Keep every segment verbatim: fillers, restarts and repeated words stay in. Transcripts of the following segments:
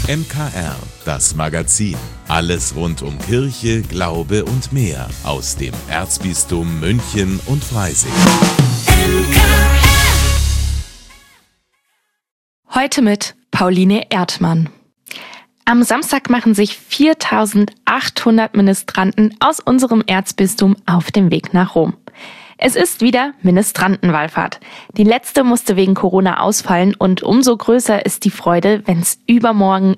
M K R, das Magazin. Alles rund um Kirche, Glaube und mehr aus dem Erzbistum München und Freising. Heute mit Pauline Erdmann. Am Samstag machen sich viertausendachthundert Ministranten aus unserem Erzbistum auf den Weg nach Rom. Es ist wieder Ministrantenwallfahrt. Die letzte musste wegen Corona ausfallen und umso größer ist die Freude, wenn es übermorgen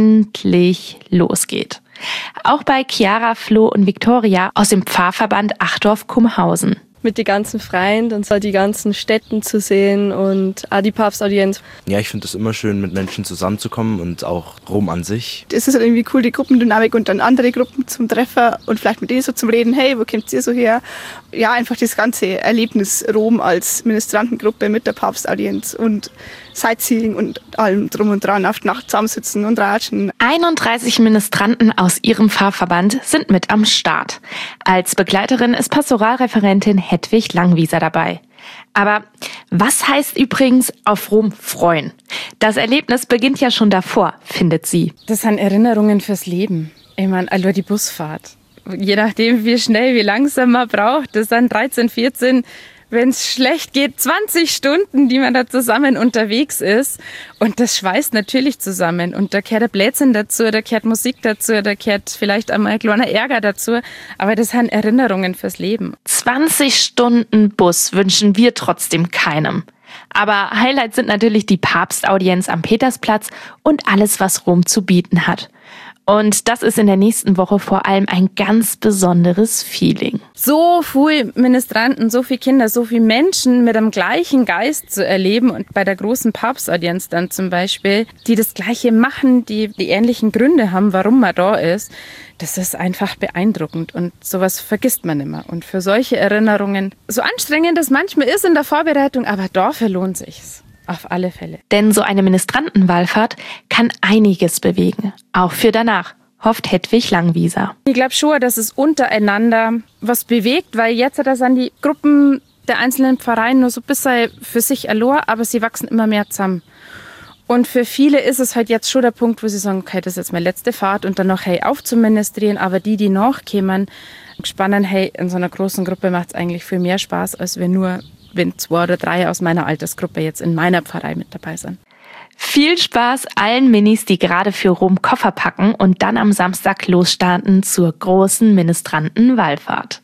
endlich losgeht. Auch bei Chiara, Flo und Viktoria aus dem Pfarrverband Achdorf-Kumhausen. Mit den ganzen Freien und so die ganzen Städten zu sehen und auch die Papstaudienz. Ja, ich finde es immer schön, mit Menschen zusammenzukommen und auch Rom an sich. Es ist halt irgendwie cool, die Gruppendynamik und dann andere Gruppen zum Treffen und vielleicht mit denen so zum Reden, hey, wo kommt ihr so her? Ja, einfach das ganze Erlebnis Rom als Ministrantengruppe mit der Papstaudienz und Sightseeing und allem drum und dran, auf die Nacht zusammensitzen und ratschen. einunddreißig Ministranten aus ihrem Pfarrverband sind mit am Start. Als Begleiterin ist Pastoralreferentin Hedwig Langwieser dabei. Aber was heißt übrigens auf Rom freuen? Das Erlebnis beginnt ja schon davor, findet sie. Das sind Erinnerungen fürs Leben. Ich meine, also die Busfahrt. Je nachdem, wie schnell, wie langsam man braucht, das sind dreizehn, vierzehn, wenn es schlecht geht, zwanzig Stunden, die man da zusammen unterwegs ist. Und das schweißt natürlich zusammen. Und da gehört ein Blödsinn dazu, da gehört Musik dazu, da gehört vielleicht einmal ein kleiner Ärger dazu. Aber das sind Erinnerungen fürs Leben. zwanzig Stunden Bus wünschen wir trotzdem keinem. Aber Highlights sind natürlich die Papstaudienz am Petersplatz und alles, was Rom zu bieten hat. Und das ist in der nächsten Woche vor allem ein ganz besonderes Feeling. So viele Ministranten, so viele Kinder, so viele Menschen mit dem gleichen Geist zu erleben und bei der großen Papstaudienz dann zum Beispiel, die das Gleiche machen, die die ähnlichen Gründe haben, warum man da ist, das ist einfach beeindruckend und sowas vergisst man immer. Und für solche Erinnerungen, so anstrengend es manchmal ist in der Vorbereitung, aber dafür lohnt sich's. Auf alle Fälle. Denn so eine Ministrantenwallfahrt kann einiges bewegen, auch für danach, hofft Hedwig Langwieser. Ich glaube schon, dass es untereinander was bewegt, weil jetzt sind die Gruppen der einzelnen Pfarreien nur so ein bisschen für sich erloren, aber sie wachsen immer mehr zusammen. Und für viele ist es halt jetzt schon der Punkt, wo sie sagen, okay, das ist jetzt meine letzte Fahrt und dann noch, hey, aufzuministrieren, aber die, die nachkommen, spannen, hey, in so einer großen Gruppe macht es eigentlich viel mehr Spaß, als wenn nur wenn zwei oder drei aus meiner Altersgruppe jetzt in meiner Pfarrei mit dabei sind. Viel Spaß allen Minis, die gerade für Rom Koffer packen und dann am Samstag losstarten zur großen Ministrantenwallfahrt.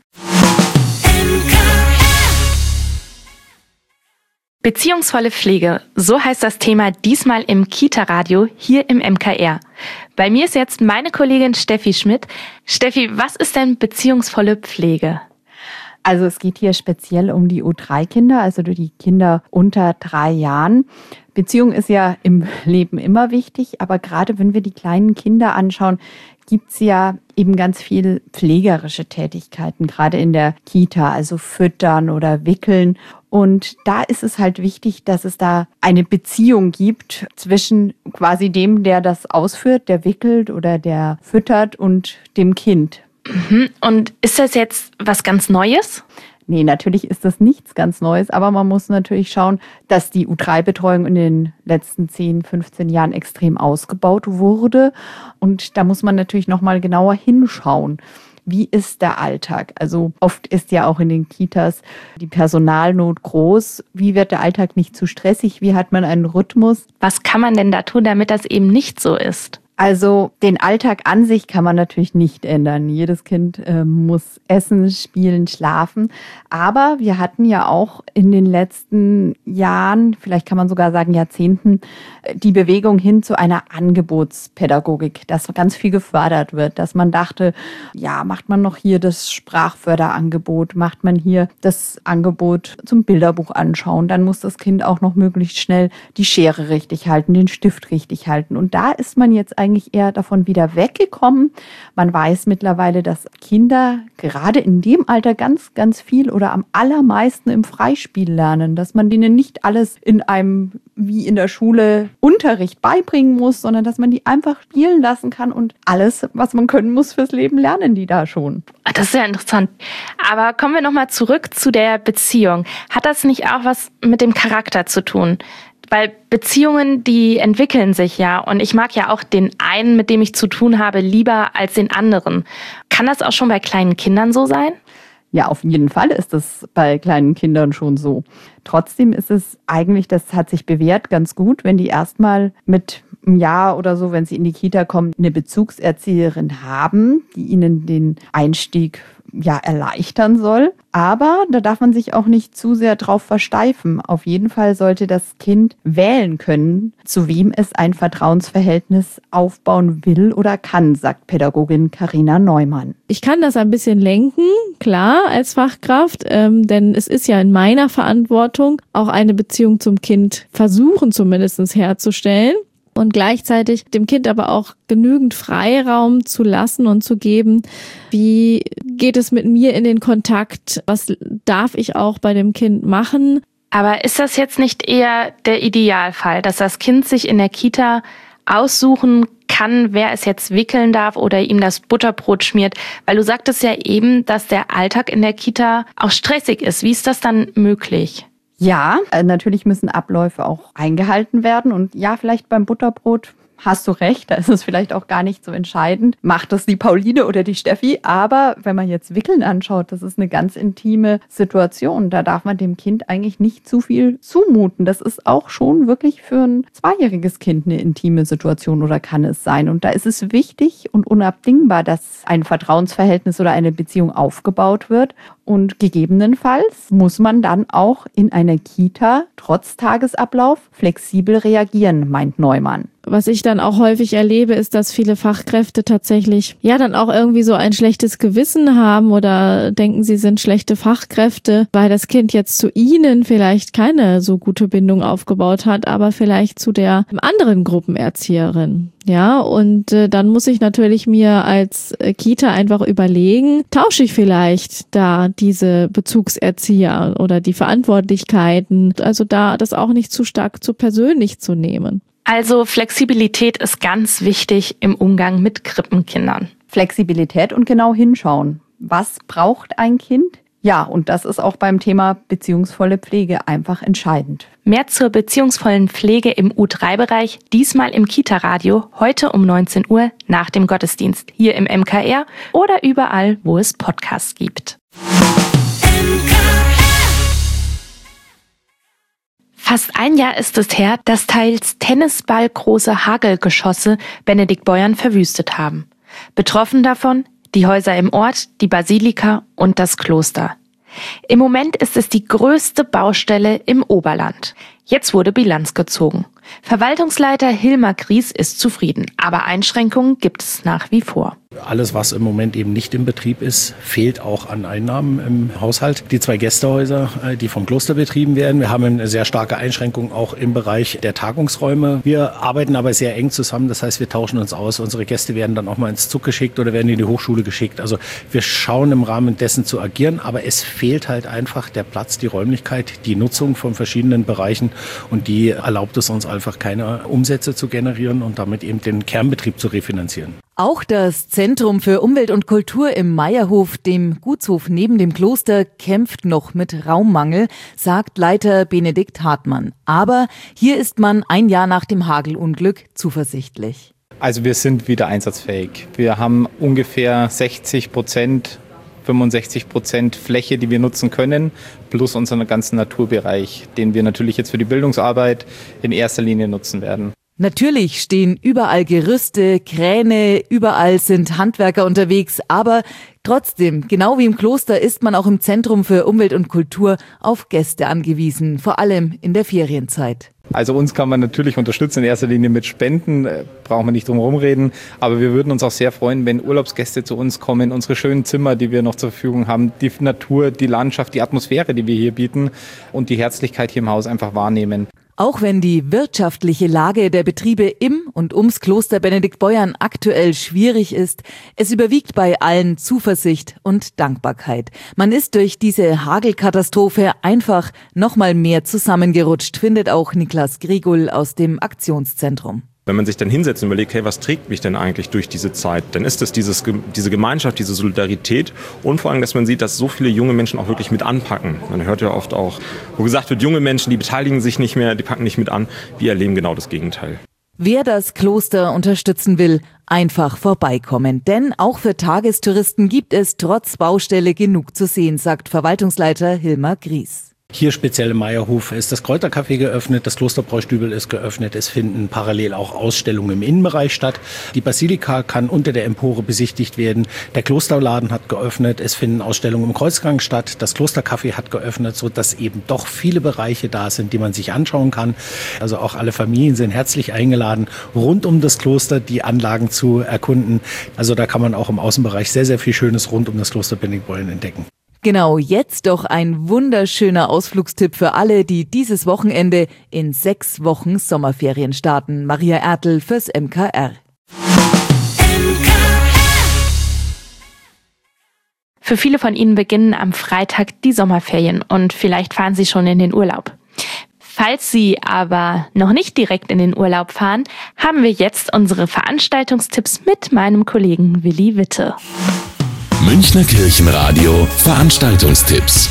Beziehungsvolle Pflege, so heißt das Thema diesmal im Kita-Radio hier im M K R. Bei mir ist jetzt meine Kollegin Steffi Schmidt. Steffi, was ist denn beziehungsvolle Pflege? Also es geht hier speziell um die U drei Kinder, also die Kinder unter drei Jahren. Beziehung ist ja im Leben immer wichtig, aber gerade wenn wir die kleinen Kinder anschauen, gibt es ja eben ganz viel pflegerische Tätigkeiten, gerade in der Kita, also füttern oder wickeln. Und da ist es halt wichtig, dass es da eine Beziehung gibt zwischen quasi dem, der das ausführt, der wickelt oder der füttert und dem Kind. Und ist das jetzt was ganz Neues? Nee, natürlich ist das nichts ganz Neues, aber man muss natürlich schauen, dass die U drei Betreuung in den letzten zehn, fünfzehn Jahren extrem ausgebaut wurde. Und da muss man natürlich nochmal genauer hinschauen. Wie ist der Alltag? Also oft ist ja auch in den Kitas die Personalnot groß. Wie wird der Alltag nicht zu stressig? Wie hat man einen Rhythmus? Was kann man denn da tun, damit das eben nicht so ist? Also den Alltag an sich kann man natürlich nicht ändern. Jedes Kind äh, muss essen, spielen, schlafen. Aber wir hatten ja auch in den letzten Jahren, vielleicht kann man sogar sagen Jahrzehnten, die Bewegung hin zu einer Angebotspädagogik, dass ganz viel gefördert wird, dass man dachte, ja, macht man noch hier das Sprachförderangebot, macht man hier das Angebot zum Bilderbuch anschauen, dann muss das Kind auch noch möglichst schnell die Schere richtig halten, den Stift richtig halten. Und da ist man jetzt eigentlich eigentlich eher davon wieder weggekommen. Man weiß mittlerweile, dass Kinder gerade in dem Alter ganz, ganz viel oder am allermeisten im Freispiel lernen, dass man denen nicht alles in einem, wie in der Schule, Unterricht beibringen muss, sondern dass man die einfach spielen lassen kann und alles, was man können muss fürs Leben, lernen die da schon. Das ist ja interessant. Aber kommen wir nochmal zurück zu der Beziehung. Hat das nicht auch was mit dem Charakter zu tun? Weil Beziehungen, die entwickeln sich ja. Und ich mag ja auch den einen, mit dem ich zu tun habe, lieber als den anderen. Kann das auch schon bei kleinen Kindern so sein? Ja, auf jeden Fall ist es bei kleinen Kindern schon so. Trotzdem ist es eigentlich, das hat sich bewährt, ganz gut, wenn die erstmal mit einem Jahr oder so, wenn sie in die Kita kommen, eine Bezugserzieherin haben, die ihnen den Einstieg ja erleichtern soll. Aber da darf man sich auch nicht zu sehr drauf versteifen. Auf jeden Fall sollte das Kind wählen können, zu wem es ein Vertrauensverhältnis aufbauen will oder kann, sagt Pädagogin Carina Neumann. Ich kann das ein bisschen lenken, klar, als Fachkraft, ähm, denn es ist ja in meiner Verantwortung, auch eine Beziehung zum Kind versuchen zumindest herzustellen. Und gleichzeitig dem Kind aber auch genügend Freiraum zu lassen und zu geben. Wie geht es mit mir in den Kontakt? Was darf ich auch bei dem Kind machen? Aber ist das jetzt nicht eher der Idealfall, dass das Kind sich in der Kita aussuchen kann, wer es jetzt wickeln darf oder ihm das Butterbrot schmiert? Weil du sagtest ja eben, dass der Alltag in der Kita auch stressig ist. Wie ist das dann möglich? Ja, natürlich müssen Abläufe auch eingehalten werden. Und ja, vielleicht beim Butterbrot hast du recht, da ist es vielleicht auch gar nicht so entscheidend. Macht das die Pauline oder die Steffi? Aber wenn man jetzt Wickeln anschaut, das ist eine ganz intime Situation. Da darf man dem Kind eigentlich nicht zu viel zumuten. Das ist auch schon wirklich für ein zweijähriges Kind eine intime Situation oder kann es sein. Und da ist es wichtig und unabdingbar, dass ein Vertrauensverhältnis oder eine Beziehung aufgebaut wird. Und gegebenenfalls muss man dann auch in einer Kita trotz Tagesablauf flexibel reagieren, meint Neumann. Was ich dann auch häufig erlebe, ist, dass viele Fachkräfte tatsächlich ja dann auch irgendwie so ein schlechtes Gewissen haben oder denken, sie sind schlechte Fachkräfte, weil das Kind jetzt zu ihnen vielleicht keine so gute Bindung aufgebaut hat, aber vielleicht zu der anderen Gruppenerzieherin. Ja, und äh, dann muss ich natürlich mir als äh, Kita einfach überlegen, tausche ich vielleicht da diese Bezugserzieher oder die Verantwortlichkeiten, also da das auch nicht zu stark zu persönlich zu nehmen. Also Flexibilität ist ganz wichtig im Umgang mit Krippenkindern. Flexibilität und genau hinschauen. Was braucht ein Kind? Ja, und das ist auch beim Thema beziehungsvolle Pflege einfach entscheidend. Mehr zur beziehungsvollen Pflege im U drei Bereich, diesmal im Kita-Radio, heute um neunzehn Uhr nach dem Gottesdienst, hier im M K R oder überall, wo es Podcasts gibt. Fast ein Jahr ist es her, dass teils tennisballgroße Hagelgeschosse Benedikt Beuern verwüstet haben. Betroffen davon die Häuser im Ort, die Basilika und das Kloster. Im Moment ist es die größte Baustelle im Oberland. Jetzt wurde Bilanz gezogen. Verwaltungsleiter Hilmar Gries ist zufrieden, aber Einschränkungen gibt es nach wie vor. Alles, was im Moment eben nicht im Betrieb ist, fehlt auch an Einnahmen im Haushalt. Die zwei Gästehäuser, die vom Kloster betrieben werden. Wir haben eine sehr starke Einschränkung auch im Bereich der Tagungsräume. Wir arbeiten aber sehr eng zusammen. Das heißt, wir tauschen uns aus. Unsere Gäste werden dann auch mal ins Zug geschickt oder werden in die Hochschule geschickt. Also wir schauen im Rahmen dessen zu agieren. Aber es fehlt halt einfach der Platz, die Räumlichkeit, die Nutzung von verschiedenen Bereichen. Und die erlaubt es uns einfach, keine Umsätze zu generieren und damit eben den Kernbetrieb zu refinanzieren. Auch das Zentrum für Umwelt und Kultur im Meierhof, dem Gutshof neben dem Kloster, kämpft noch mit Raummangel, sagt Leiter Benedikt Hartmann. Aber hier ist man ein Jahr nach dem Hagelunglück zuversichtlich. Also wir sind wieder einsatzfähig. Wir haben ungefähr sechzig Prozent, fünfundsechzig Prozent Fläche, die wir nutzen können, plus unseren ganzen Naturbereich, den wir natürlich jetzt für die Bildungsarbeit in erster Linie nutzen werden. Natürlich stehen überall Gerüste, Kräne, überall sind Handwerker unterwegs, aber trotzdem, genau wie im Kloster, ist man auch im Zentrum für Umwelt und Kultur auf Gäste angewiesen, vor allem in der Ferienzeit. Also uns kann man natürlich unterstützen, in erster Linie mit Spenden, äh, brauchen wir nicht drum herum reden, aber wir würden uns auch sehr freuen, wenn Urlaubsgäste zu uns kommen, unsere schönen Zimmer, die wir noch zur Verfügung haben, die Natur, die Landschaft, die Atmosphäre, die wir hier bieten und die Herzlichkeit hier im Haus einfach wahrnehmen. Auch wenn die wirtschaftliche Lage der Betriebe im und ums Kloster Benedikt Beuern aktuell schwierig ist, es überwiegt bei allen Zuversicht und Dankbarkeit. Man ist durch diese Hagelkatastrophe einfach noch mal mehr zusammengerutscht, findet auch Niklas Grigul aus dem Aktionszentrum. Wenn man sich dann hinsetzt und überlegt, hey, was trägt mich denn eigentlich durch diese Zeit, dann ist es dieses, diese Gemeinschaft, diese Solidarität und vor allem, dass man sieht, dass so viele junge Menschen auch wirklich mit anpacken. Man hört ja oft auch, wo gesagt wird, junge Menschen, die beteiligen sich nicht mehr, die packen nicht mit an. Wir erleben genau das Gegenteil. Wer das Kloster unterstützen will, einfach vorbeikommen. Denn auch für Tagestouristen gibt es trotz Baustelle genug zu sehen, sagt Verwaltungsleiter Hilmar Gries. Hier speziell im Meierhof ist das Kräutercafé geöffnet, das Klosterbräustübel ist geöffnet, es finden parallel auch Ausstellungen im Innenbereich statt. Die Basilika kann unter der Empore besichtigt werden, der Klosterladen hat geöffnet, es finden Ausstellungen im Kreuzgang statt, das Klostercafé hat geöffnet, sodass eben doch viele Bereiche da sind, die man sich anschauen kann. Also auch alle Familien sind herzlich eingeladen, rund um das Kloster die Anlagen zu erkunden. Also da kann man auch im Außenbereich sehr, sehr viel Schönes rund um das Kloster Bennigbollen entdecken. Genau, jetzt doch ein wunderschöner Ausflugstipp für alle, die dieses Wochenende in sechs Wochen Sommerferien starten. Maria Ertl fürs M K R. Für viele von Ihnen beginnen am Freitag die Sommerferien und vielleicht fahren Sie schon in den Urlaub. Falls Sie aber noch nicht direkt in den Urlaub fahren, haben wir jetzt unsere Veranstaltungstipps mit meinem Kollegen Willi Witte. Münchner Kirchenradio Veranstaltungstipps.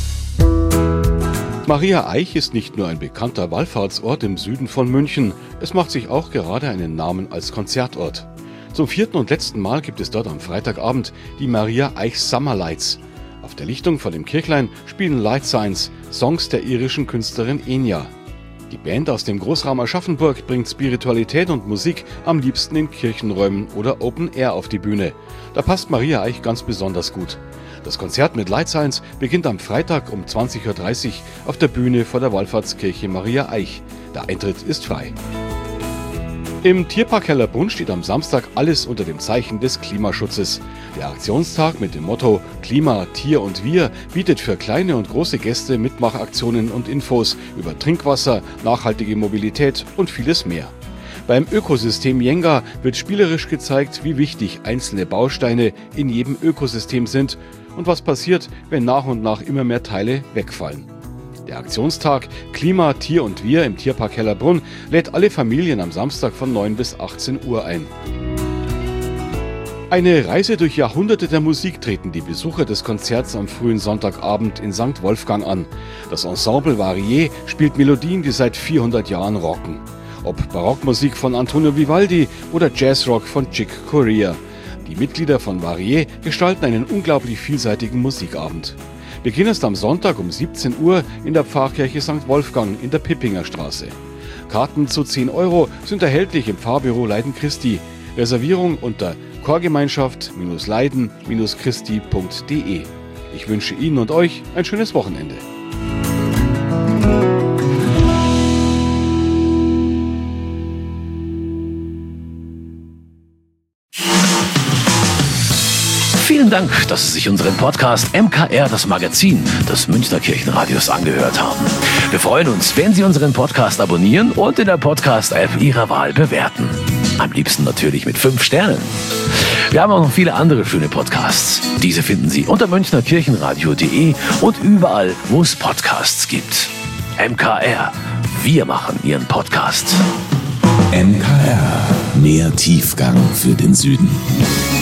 Maria Eich ist nicht nur ein bekannter Wallfahrtsort im Süden von München, es macht sich auch gerade einen Namen als Konzertort. Zum vierten und letzten Mal gibt es dort am Freitagabend die Maria Eich Summer Lights. Auf der Lichtung vor dem Kirchlein spielen Light Signs, Songs der irischen Künstlerin Enya. Die Band aus dem Großraum Aschaffenburg bringt Spiritualität und Musik am liebsten in Kirchenräumen oder Open Air auf die Bühne. Da passt Maria Eich ganz besonders gut. Das Konzert mit Light Signs beginnt am Freitag um zwanzig Uhr dreißig auf der Bühne vor der Wallfahrtskirche Maria Eich. Der Eintritt ist frei. Im Tierpark Hellerbrunn steht am Samstag alles unter dem Zeichen des Klimaschutzes. Der Aktionstag mit dem Motto Klima, Tier und Wir bietet für kleine und große Gäste Mitmachaktionen und Infos über Trinkwasser, nachhaltige Mobilität und vieles mehr. Beim Ökosystem Jenga wird spielerisch gezeigt, wie wichtig einzelne Bausteine in jedem Ökosystem sind und was passiert, wenn nach und nach immer mehr Teile wegfallen. Der Aktionstag Klima, Tier und Wir im Tierpark Hellerbrunn lädt alle Familien am Samstag von neun bis achtzehn Uhr ein. Eine Reise durch Jahrhunderte der Musik treten die Besucher des Konzerts am frühen Sonntagabend in Sankt Wolfgang an. Das Ensemble Varier spielt Melodien, die seit vierhundert Jahren rocken. Ob Barockmusik von Antonio Vivaldi oder Jazzrock von Chick Corea. Die Mitglieder von Varier gestalten einen unglaublich vielseitigen Musikabend. Beginn ist am Sonntag um siebzehn Uhr in der Pfarrkirche Sankt Wolfgang in der Pippinger Straße. Karten zu zehn Euro sind erhältlich im Pfarrbüro Leiden Christi. Reservierung unter chorgemeinschaft Leiden Christi punkt de. Ich wünsche Ihnen und euch ein schönes Wochenende. Vielen Dank, dass Sie sich unseren Podcast M K R, das Magazin des Münchner Kirchenradios, angehört haben. Wir freuen uns, wenn Sie unseren Podcast abonnieren und in der Podcast-App Ihrer Wahl bewerten. Am liebsten natürlich mit fünf Sternen. Wir haben auch noch viele andere schöne Podcasts. Diese finden Sie unter münchner kirchenradio punkt de und überall, wo es Podcasts gibt. M K R, wir machen Ihren Podcast. M K R, mehr Tiefgang für den Süden.